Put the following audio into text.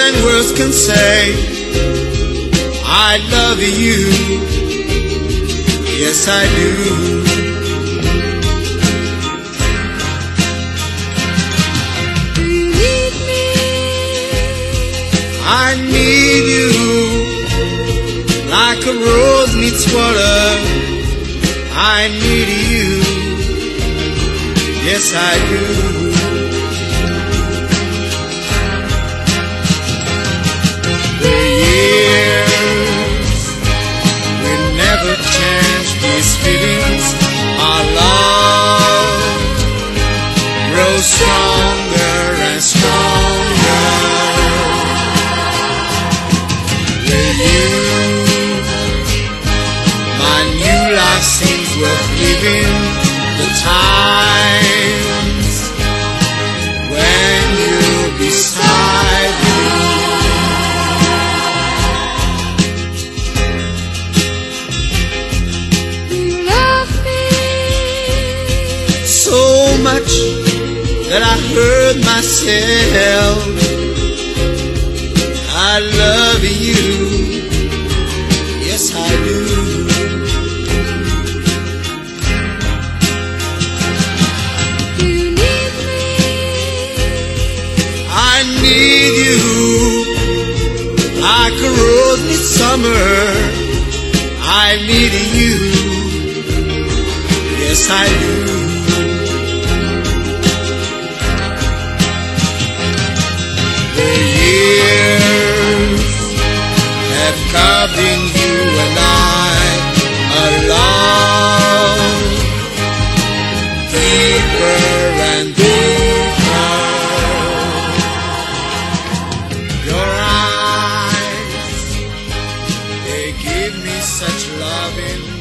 than words can say. I love you, yes I do. Do you need me? I need you, like a rose needs water. I need you, yes I do. The years will never change these feelings. Our love grows stronger and stronger. With you, my new life seems worth living. The times when you're beside me. Do you love me? So much that I hurt myself. I love you, yes I do. Do you need me? I need you, like a rose needs summer. I need you, yes I do. The years have carved in you and I a love deeper and deeper. Your eyes, they give me such loving.